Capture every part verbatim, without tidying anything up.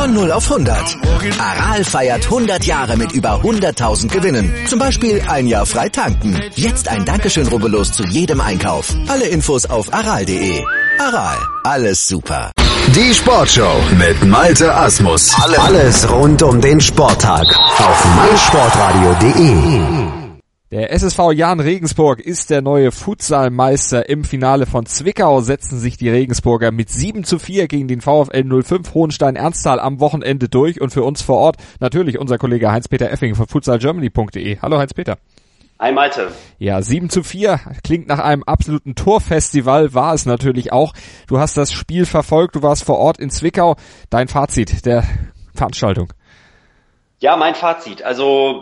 Von null auf hundert. Aral feiert hundert Jahre mit über hunderttausend Gewinnen. Zum Beispiel ein Jahr frei tanken. Jetzt ein Dankeschön, rubbellos zu jedem Einkauf. Alle Infos auf aral punkt de. Aral, alles super. Die Sportshow mit Malte Asmus. Alles rund um den Sporttag auf meinsportradio punkt de. Der S S V Jahn Regensburg ist der neue Futsalmeister. Im Finale von Zwickau setzen sich die Regensburger mit sieben zu vier gegen den VfL null fünf Hohenstein-Ernsthal am Wochenende durch. Und für uns vor Ort natürlich unser Kollege Heinz-Peter Effing von futsal germany punkt de. Hallo Heinz-Peter. Hi Malte. Ja, sieben zu vier klingt nach einem absoluten Torfestival, war es natürlich auch. Du hast das Spiel verfolgt, du warst vor Ort in Zwickau. Dein Fazit der Veranstaltung? Ja, mein Fazit. Also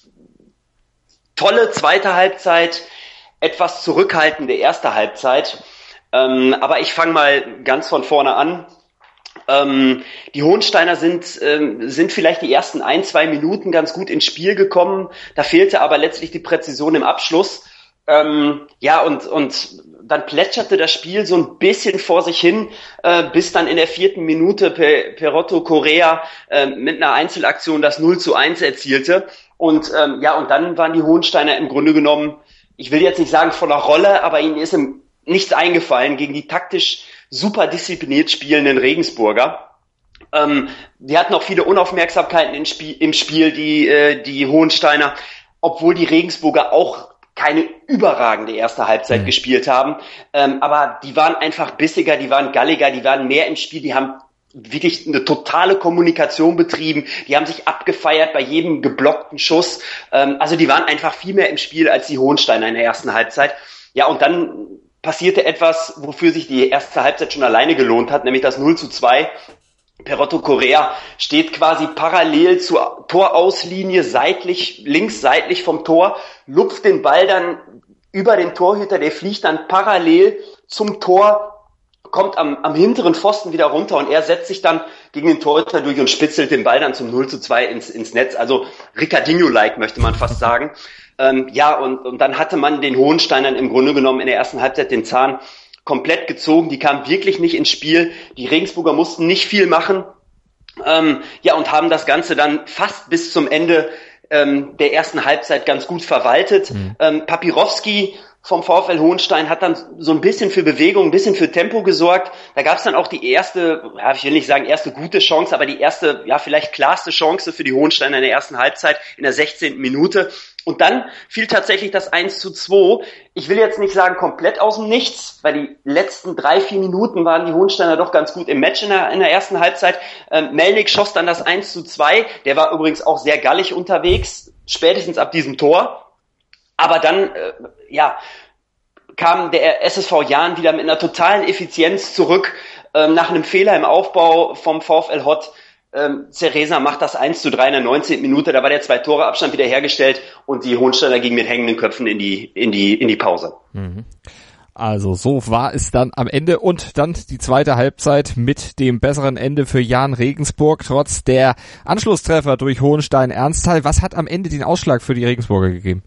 tolle zweite Halbzeit, etwas zurückhaltende erste Halbzeit. Ähm, aber ich fange mal ganz von vorne an. Ähm, die Hohensteiner sind, ähm, sind vielleicht die ersten ein, zwei Minuten ganz gut ins Spiel gekommen. Da fehlte aber letztlich die Präzision im Abschluss. Ähm, ja, und, und dann plätscherte das Spiel so ein bisschen vor sich hin, äh, bis dann in der vierten Minute Pe- Perotto Correa äh, mit einer Einzelaktion das null zu eins erzielte. Und ähm, ja, und dann waren die Hohensteiner im Grunde genommen, ich will jetzt nicht sagen von der Rolle, aber ihnen ist im nichts eingefallen gegen die taktisch super diszipliniert spielenden Regensburger. Ähm, die hatten auch viele Unaufmerksamkeiten im Spiel, im Spiel die, äh, die Hohensteiner, obwohl die Regensburger auch keine überragende erste Halbzeit mhm. gespielt haben. Ähm, aber die waren einfach bissiger, die waren galliger, die waren mehr im Spiel, die haben wirklich eine totale Kommunikation betrieben. Die haben sich abgefeiert bei jedem geblockten Schuss. Ähm, also die waren einfach viel mehr im Spiel als die Hohensteiner in der ersten Halbzeit. Ja, und dann passierte etwas, wofür sich die erste Halbzeit schon alleine gelohnt hat, nämlich das null zu zwei. Perotto Correa steht quasi parallel zur Torauslinie seitlich, links seitlich vom Tor, lupft den Ball dann über den Torhüter, der fliegt dann parallel zum Tor, kommt am, am hinteren Pfosten wieder runter und er setzt sich dann gegen den Torhüter durch und spitzelt den Ball dann zum null zu zwei ins, ins Netz. Also Ricardinho-like möchte man fast sagen. Ähm, ja, und, und dann hatte man den Hohensteinern im Grunde genommen in der ersten Halbzeit den Zahn komplett gezogen. Die kamen wirklich nicht ins Spiel. Die Regensburger mussten nicht viel machen. Ähm, ja, und haben das Ganze dann fast bis zum Ende ähm, der ersten Halbzeit ganz gut verwaltet. Mhm. Ähm, Papirowski vom VfL Hohenstein hat dann so ein bisschen für Bewegung, ein bisschen für Tempo gesorgt. Da gab es dann auch die erste, ja, ich will nicht sagen erste gute Chance, aber die erste, ja, vielleicht klarste Chance für die Hohensteiner in der ersten Halbzeit in der sechzehnten Minute. Und dann fiel tatsächlich das eins zu zwei. Ich will jetzt nicht sagen komplett aus dem Nichts, weil die letzten drei, vier Minuten waren die Hohensteiner doch ganz gut im Match in der, in der ersten Halbzeit. Ähm, Melnik schoss dann das eins zu zwei. Der war übrigens auch sehr gallig unterwegs, spätestens ab diesem Tor. Aber dann, äh, ja, kam der S S V Jahn wieder mit einer totalen Effizienz zurück, ähm, nach einem Fehler im Aufbau vom VfL Hott. Ähm, Ceresa macht das eins zu drei in der neunzehnten Minute, da war der Zwei-Tore-Abstand wieder hergestellt und die Hohensteiner gingen mit hängenden Köpfen in die, in die, in die Pause. Mhm. Also so war es dann am Ende und dann die zweite Halbzeit mit dem besseren Ende für Jahn Regensburg, trotz der Anschlusstreffer durch Hohenstein-Ernsthal. Was hat am Ende den Ausschlag für die Regensburger gegeben?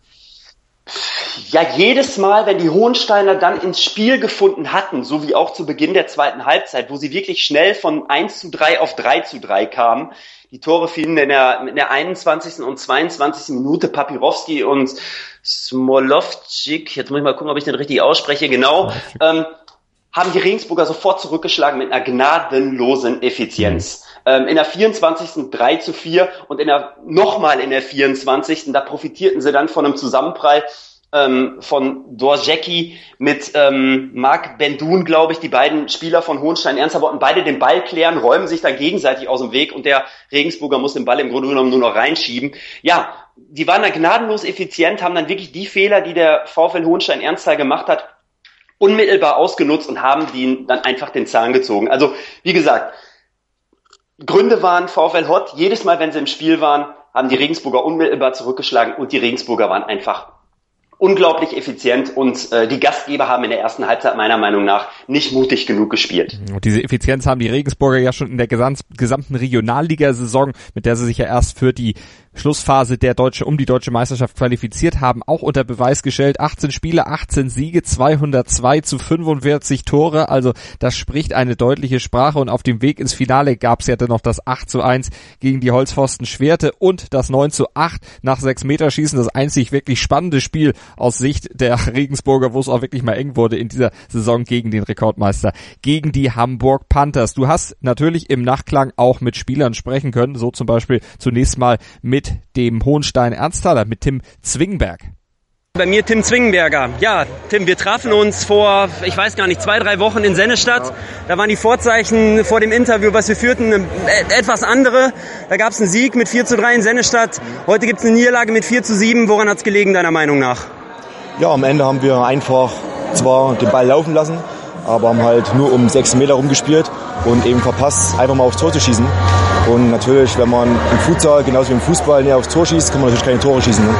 Ja, jedes Mal, wenn die Hohensteiner dann ins Spiel gefunden hatten, so wie auch zu Beginn der zweiten Halbzeit, wo sie wirklich schnell von eins zu drei auf drei zu drei kamen, die Tore fielen in der, in der einundzwanzigsten und zweiundzwanzigsten Minute, Papirowski und Smolovcik, jetzt muss ich mal gucken, ob ich den richtig ausspreche, genau, ähm, haben die Regensburger sofort zurückgeschlagen mit einer gnadenlosen Effizienz. Ähm, in der vierundzwanzigsten drei zu vier und in der, nochmal in der vierundzwanzigsten da profitierten sie dann von einem Zusammenprall ähm, von Dorjecki mit ähm, Marc Bendun, glaube ich, die beiden Spieler von Hohenstein-Ernsthal wollten beide den Ball klären, räumen sich dann gegenseitig aus dem Weg und der Regensburger muss den Ball im Grunde genommen nur noch reinschieben. Ja, die waren da gnadenlos effizient, haben dann wirklich die Fehler, die der VfL Hohenstein-Ernsthal gemacht hat, unmittelbar ausgenutzt und haben die dann einfach den Zahn gezogen. Also, wie gesagt, Gründe waren VfL Hott, jedes Mal, wenn sie im Spiel waren, haben die Regensburger unmittelbar zurückgeschlagen und die Regensburger waren einfach unglaublich effizient und äh, die Gastgeber haben in der ersten Halbzeit meiner Meinung nach nicht mutig genug gespielt. Und diese Effizienz haben die Regensburger ja schon in der gesam- gesamten Regionalliga-Saison, mit der sie sich ja erst für die Schlussphase der deutsche, um die deutsche Meisterschaft qualifiziert haben, auch unter Beweis gestellt. achtzehn Spiele, achtzehn Siege, zweihundertzwei zu fünfundvierzig Tore. Also das spricht eine deutliche Sprache, und auf dem Weg ins Finale gab es ja dann noch das acht zu eins gegen die Holzpfosten Schwerte und das neun zu acht nach sechs Meter Schießen. Das einzig wirklich spannende Spiel aus Sicht der Regensburger, wo es auch wirklich mal eng wurde in dieser Saison gegen den Rekordmeister, gegen die Hamburg Panthers. Du hast natürlich im Nachklang auch mit Spielern sprechen können, so zum Beispiel zunächst mal mit dem Hohenstein-Ernsthaler, mit Tim Zwingenberg. Bei mir Tim Zwingenberger. Ja, Tim, wir trafen uns vor, ich weiß gar nicht, zwei, drei Wochen in Sennestadt. Da waren die Vorzeichen vor dem Interview, was wir führten, etwas andere. Da gab es einen Sieg mit vier zu drei in Sennestadt. Heute gibt es eine Niederlage mit vier zu sieben. Woran hat es gelegen, deiner Meinung nach? Ja, am Ende haben wir einfach zwar den Ball laufen lassen, aber haben halt nur um sechs Meter rumgespielt und eben verpasst, einfach mal aufs Tor zu schießen. Und natürlich, wenn man im Futsal, genauso wie im Fußball, näher aufs Tor schießt, kann man natürlich keine Tore schießen. Ne?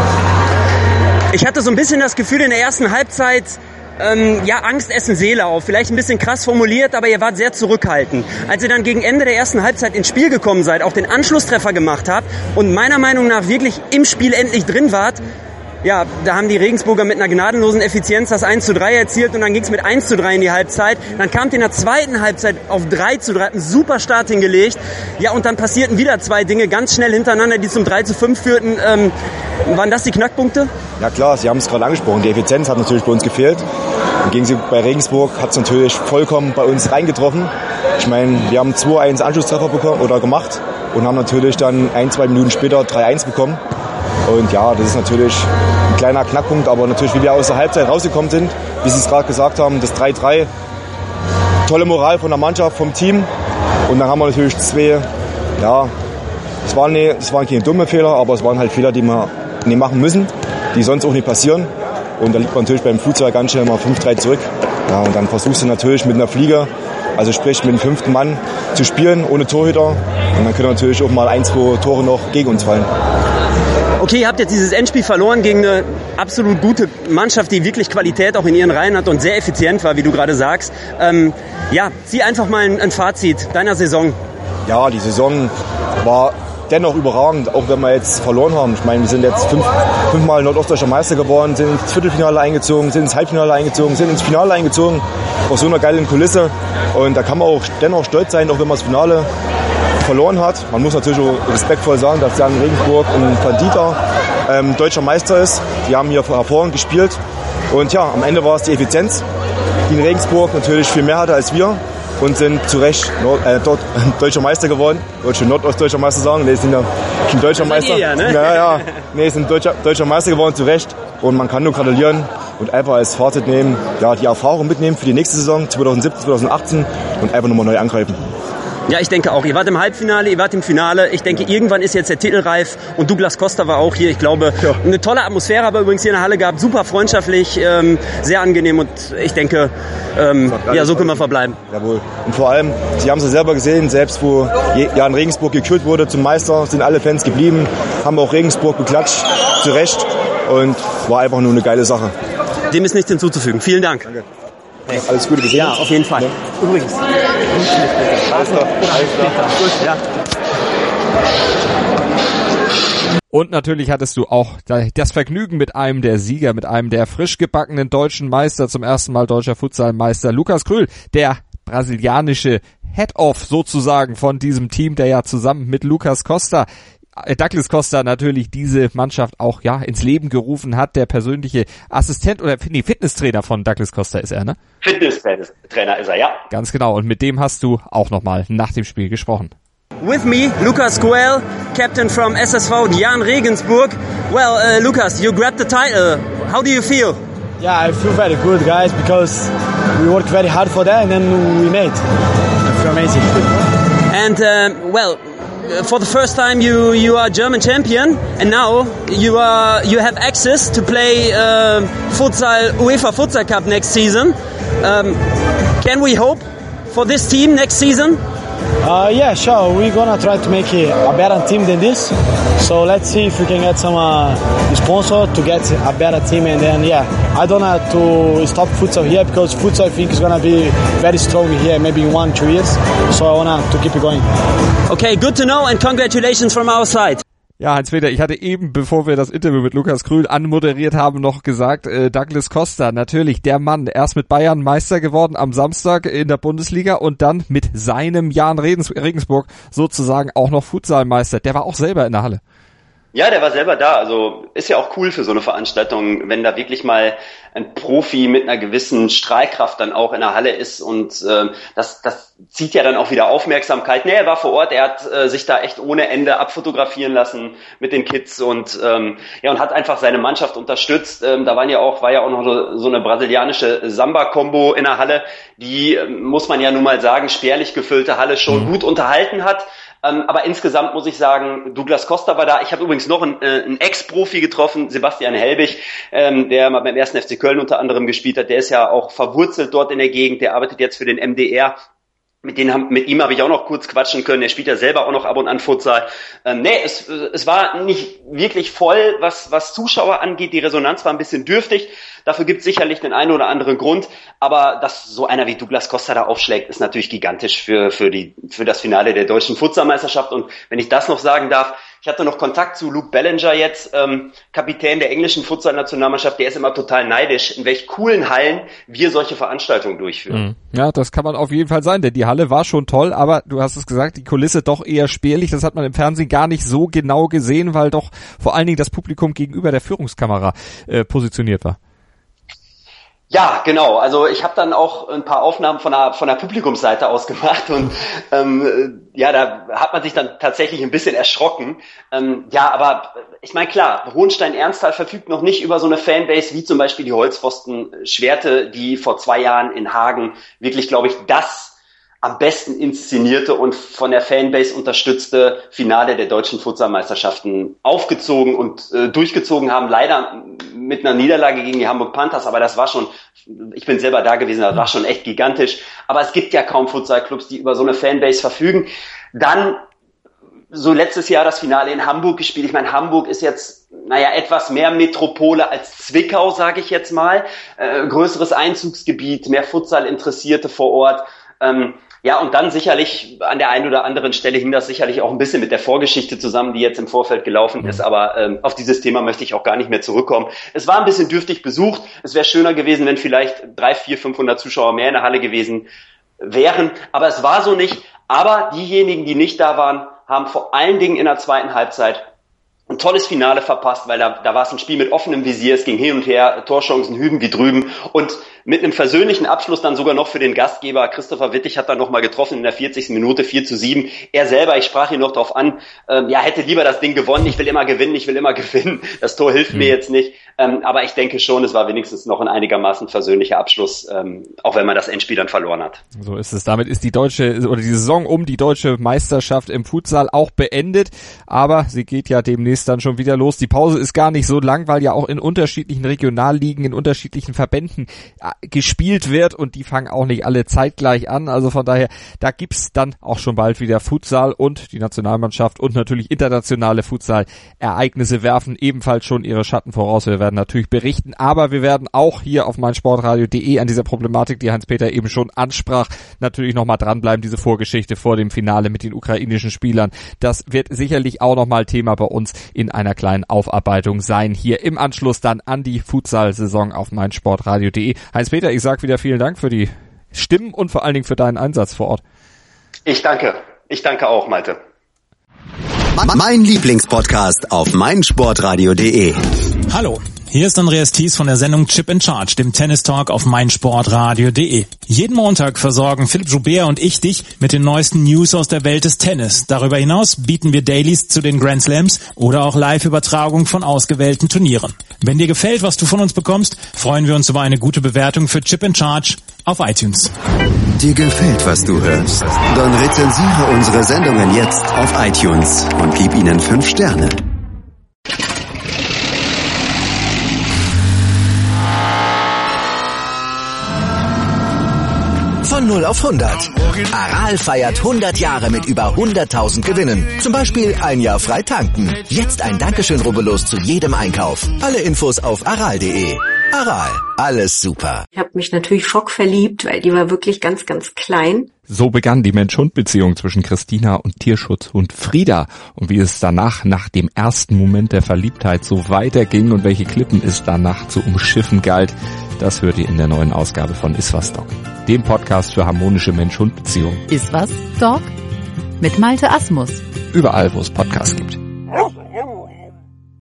Ich hatte so ein bisschen das Gefühl in der ersten Halbzeit, ähm, ja, Angst essen Seele auf. Vielleicht ein bisschen krass formuliert, aber ihr wart sehr zurückhaltend. Als ihr dann gegen Ende der ersten Halbzeit ins Spiel gekommen seid, auch den Anschlusstreffer gemacht habt und meiner Meinung nach wirklich im Spiel endlich drin wart, ja, da haben die Regensburger mit einer gnadenlosen Effizienz das eins zu drei erzielt, und dann ging es mit eins zu drei in die Halbzeit. Dann kamt in der zweiten Halbzeit auf drei zu drei, hat einen super Start hingelegt. Ja, und dann passierten wieder zwei Dinge ganz schnell hintereinander, die zum drei zu fünf führten. Ähm, waren das die Knackpunkte? Ja klar, Sie haben es gerade angesprochen. Die Effizienz hat natürlich bei uns gefehlt. Im Gegensatz bei Regensburg hat es natürlich vollkommen bei uns reingetroffen. Ich meine, wir haben zwei eins Anschlusstreffer bekommen oder gemacht und haben natürlich dann ein, zwei Minuten später drei eins bekommen. Und ja, das ist natürlich ein kleiner Knackpunkt, aber natürlich, wie wir aus der Halbzeit rausgekommen sind, wie Sie es gerade gesagt haben, das drei drei, tolle Moral von der Mannschaft, vom Team. Und dann haben wir natürlich zwei, ja, es waren, nicht, es waren keine dumme Fehler, aber es waren halt Fehler, die wir nicht machen müssen, die sonst auch nicht passieren. Und da liegt man natürlich beim Futsal ganz schnell mal fünf drei zurück. Ja, und dann versuchst du natürlich mit einer Fliege, also sprich mit dem fünften Mann, zu spielen, ohne Torhüter. Und dann können natürlich auch mal ein, zwei Tore noch gegen uns fallen. Okay, ihr habt jetzt dieses Endspiel verloren gegen eine absolut gute Mannschaft, die wirklich Qualität auch in ihren Reihen hat und sehr effizient war, wie du gerade sagst. Ähm, ja, zieh einfach mal ein, ein Fazit deiner Saison. Ja, die Saison war dennoch überragend, auch wenn wir jetzt verloren haben. Ich meine, wir sind jetzt fünf, fünfmal Nordostdeutscher Meister geworden, sind ins Viertelfinale eingezogen, sind ins Halbfinale eingezogen, sind ins Finale eingezogen, auf so einer geilen Kulisse. Und da kann man auch dennoch stolz sein, auch wenn man das Finale verloren hat. Man muss natürlich auch respektvoll sagen, dass Jan Regensburg ein verdienter ähm, deutscher Meister ist. Die haben hier hervorragend gespielt. Und ja, am Ende war es die Effizienz, die in Regensburg natürlich viel mehr hatte als wir. Und sind zu Recht Nord, äh, dort deutscher Meister geworden. Ich wollte schon Nordostdeutscher Meister sagen. Nee, sind ja kein deutscher Meister. Ja, ne? ja, ja. Nee, sind deutscher, deutscher Meister geworden, zu Recht. Und man kann nur gratulieren und einfach als Fazit nehmen, ja, die Erfahrung mitnehmen für die nächste Saison zwanzig siebzehn, zwanzig achtzehn und einfach nochmal neu angreifen. Ja, ich denke auch. Ihr wart im Halbfinale, ihr wart im Finale. Ich denke, irgendwann ist jetzt der Titel reif. Und Douglas Costa war auch hier. Ich glaube, ja. Eine tolle Atmosphäre aber übrigens hier in der Halle gehabt. Super freundschaftlich, ähm, sehr angenehm. Und ich denke, ähm, ja, so können wir verbleiben. Jawohl. Und vor allem, Sie haben es ja selber gesehen, selbst wo Jan Regensburg gekürt wurde zum Meister, sind alle Fans geblieben, haben auch Regensburg beklatscht, zu Recht. Und war einfach nur eine geile Sache. Dem ist nichts hinzuzufügen. Vielen Dank. Danke. Hey. Alles Gute, bis Ja, auf jeden Fall. Ja. Übrigens. Alles klar. Alles klar. Ja. Und natürlich hattest du auch das Vergnügen mit einem der Sieger, mit einem der frisch gebackenen deutschen Meister, zum ersten Mal deutscher Futsalmeister, Lukas Krühl, der brasilianische Head-Off sozusagen von diesem Team, der ja zusammen mit Lucas Costa Douglas Costa natürlich diese Mannschaft auch ja ins Leben gerufen hat, der persönliche Assistent oder nee, Fitnesstrainer von Douglas Costa ist er, ne? Fitnesstrainer ist er, ja. Ganz genau, und mit dem hast du auch nochmal nach dem Spiel gesprochen. With me, Lucas Coel, captain from S S V Jan Regensburg. Well, uh, Lucas, you grabbed the title. How do you feel? Yeah, I feel very good, guys, because we worked very hard for that and then we made. I feel amazing. And, uh, well, for the first time you you are German champion, and now you are you have access to play uh, futsal UEFA Futsal Cup next season. Um, can we hope for this team next season? Uh, yeah, sure. We're gonna try to make it a better team than this. So let's see if we can get some uh, sponsor to get a better team, and then yeah, I don't have to stop futsal here because futsal I think is gonna be very strong here, maybe in one two years. So I wanna to keep it going. Okay, good to know, and congratulations from our side. Ja, Heinz-Peter, ich hatte eben, bevor wir das Interview mit Lukas Krühl anmoderiert haben, noch gesagt, äh, Douglas Costa, natürlich der Mann, erst mit Bayern Meister geworden am Samstag in der Bundesliga und dann mit seinem Jahn Regensburg sozusagen auch noch Futsalmeister. Der war auch selber in der Halle. Ja, der war selber da. Also ist ja auch cool für so eine Veranstaltung, wenn da wirklich mal ein Profi mit einer gewissen Strahlkraft dann auch in der Halle ist und äh, das das zieht ja dann auch wieder Aufmerksamkeit. Nee, er war vor Ort, er hat äh, sich da echt ohne Ende abfotografieren lassen mit den Kids und ähm, ja und hat einfach seine Mannschaft unterstützt. Ähm, da waren ja auch war ja auch noch so, so eine brasilianische Samba-Kombo in der Halle, die äh, muss man ja nun mal sagen, spärlich gefüllte Halle schon mhm. gut unterhalten hat. Ähm, aber insgesamt muss ich sagen, Douglas Costa war da. Ich habe übrigens noch einen, äh, einen Ex-Profi getroffen, Sebastian Helbig, ähm, der mal beim ersten F C Köln unter anderem gespielt hat. Der ist ja auch verwurzelt dort in der Gegend. Der arbeitet jetzt für den M D R. Mit, denen haben, mit ihm habe ich auch noch kurz quatschen können. Er spielt ja selber auch noch ab und an Futsal. Ähm, nee, es, es war nicht wirklich voll, was, was Zuschauer angeht. Die Resonanz war ein bisschen dürftig. Dafür gibt es sicherlich den einen oder anderen Grund. Aber dass so einer wie Douglas Costa da aufschlägt, ist natürlich gigantisch für, für, die, für das Finale der deutschen Futsalmeisterschaft. Und wenn ich das noch sagen darf, ich hatte noch Kontakt zu Luke Bellinger jetzt, ähm, Kapitän der englischen Futsal-Nationalmannschaft. Der ist immer total neidisch, in welch coolen Hallen wir solche Veranstaltungen durchführen. Ja, das kann man auf jeden Fall sein, denn die Halle war schon toll, aber du hast es gesagt, die Kulisse doch eher spärlich. Das hat man im Fernsehen gar nicht so genau gesehen, weil doch vor allen Dingen das Publikum gegenüber der Führungskamera äh, positioniert war. Ja, genau. Also ich habe dann auch ein paar Aufnahmen von der von der Publikumsseite aus gemacht und ähm, ja, da hat man sich dann tatsächlich ein bisschen erschrocken. Ähm, ja, aber ich meine klar, Hohenstein-Ernsthal verfügt noch nicht über so eine Fanbase wie zum Beispiel die Holzpfosten Schwerte, die vor zwei Jahren in Hagen wirklich, glaube ich, das am besten inszenierte und von der Fanbase unterstützte Finale der deutschen Futsalmeisterschaften aufgezogen und äh, durchgezogen haben. Leider mit einer Niederlage gegen die Hamburg Panthers, aber das war schon, ich bin selber da gewesen, das war schon echt gigantisch. Aber es gibt ja kaum Futsalclubs, die über so eine Fanbase verfügen. Dann so letztes Jahr das Finale in Hamburg gespielt. Ich meine, Hamburg ist jetzt, naja, etwas mehr Metropole als Zwickau, sage ich jetzt mal. Äh, größeres Einzugsgebiet, mehr Futsal-Interessierte vor Ort. Ähm, Ja, und dann sicherlich an der einen oder anderen Stelle hing das sicherlich auch ein bisschen mit der Vorgeschichte zusammen, die jetzt im Vorfeld gelaufen ist. Aber ähm, auf dieses Thema möchte ich auch gar nicht mehr zurückkommen. Es war ein bisschen dürftig besucht. Es wäre schöner gewesen, wenn vielleicht drei, vier, fünfhundert Zuschauer mehr in der Halle gewesen wären. Aber es war so nicht. Aber diejenigen, die nicht da waren, haben vor allen Dingen in der zweiten Halbzeit ein tolles Finale verpasst, weil da, da war es ein Spiel mit offenem Visier, es ging hin und her, Torchancen hüben wie drüben und mit einem versöhnlichen Abschluss dann sogar noch für den Gastgeber. Christopher Wittig hat dann nochmal getroffen in der vierzigsten Minute, vier zu sieben. Er selber, ich sprach ihn noch drauf an, ähm, ja, hätte lieber das Ding gewonnen, ich will immer gewinnen, ich will immer gewinnen. Das Tor hilft mhm. mir jetzt nicht, ähm, aber ich denke schon, es war wenigstens noch ein einigermaßen versöhnlicher Abschluss, ähm, auch wenn man das Endspiel dann verloren hat. So ist es. Damit ist die deutsche, oder die Saison um die deutsche Meisterschaft im Futsal auch beendet, aber sie geht ja demnächst dann schon wieder los. Die Pause ist gar nicht so lang, weil ja auch in unterschiedlichen Regionalligen, in unterschiedlichen Verbänden gespielt wird und die fangen auch nicht alle zeitgleich an. Also von daher, da gibt's dann auch schon bald wieder Futsal und die Nationalmannschaft und natürlich internationale Futsal-Ereignisse werfen ebenfalls schon ihre Schatten voraus. Wir werden natürlich berichten, aber wir werden auch hier auf meinsportradio punkt de an dieser Problematik, die Heinz-Peter eben schon ansprach, natürlich nochmal dranbleiben, diese Vorgeschichte vor dem Finale mit den ukrainischen Spielern. Das wird sicherlich auch nochmal Thema bei uns in einer kleinen Aufarbeitung sein, hier im Anschluss dann an die Futsal-Saison auf meinsportradio punkt de. Heinz-Peter, ich sag wieder vielen Dank für die Stimmen und vor allen Dingen für deinen Einsatz vor Ort. Ich danke. Ich danke auch, Malte. Mein Lieblingspodcast auf meinsportradio punkt de. Hallo, hier ist Andreas Thies von der Sendung Chip in Charge, dem Tennis-Talk auf meinsportradio punkt de. Jeden Montag versorgen Philipp Joubert und ich dich mit den neuesten News aus der Welt des Tennis. Darüber hinaus bieten wir Dailies zu den Grand Slams oder auch Live-Übertragung von ausgewählten Turnieren. Wenn dir gefällt, was du von uns bekommst, freuen wir uns über eine gute Bewertung für Chip in Charge auf iTunes. Dir gefällt, was du hörst? Dann rezensiere unsere Sendungen jetzt auf iTunes und gib ihnen fünf Sterne. Von null auf hundert. Aral feiert hundert Jahre mit über hunderttausend Gewinnen. Zum Beispiel ein Jahr frei tanken. Jetzt ein Dankeschön, rubbellos zu jedem Einkauf. Alle Infos auf aral punkt de. Aral, alles super. Ich habe mich natürlich schockverliebt, weil die war wirklich ganz, ganz klein. So begann die Mensch-Hund-Beziehung zwischen Christina und Tierschutzhund Frieda. Und wie es danach, nach dem ersten Moment der Verliebtheit, so weiterging und welche Klippen es danach zu umschiffen galt, das hört ihr in der neuen Ausgabe von Iswas Dog, dem Podcast für harmonische Mensch-Hund-Beziehungen. Iswas Dog? Mit Malte Asmus. Überall, wo es Podcasts gibt.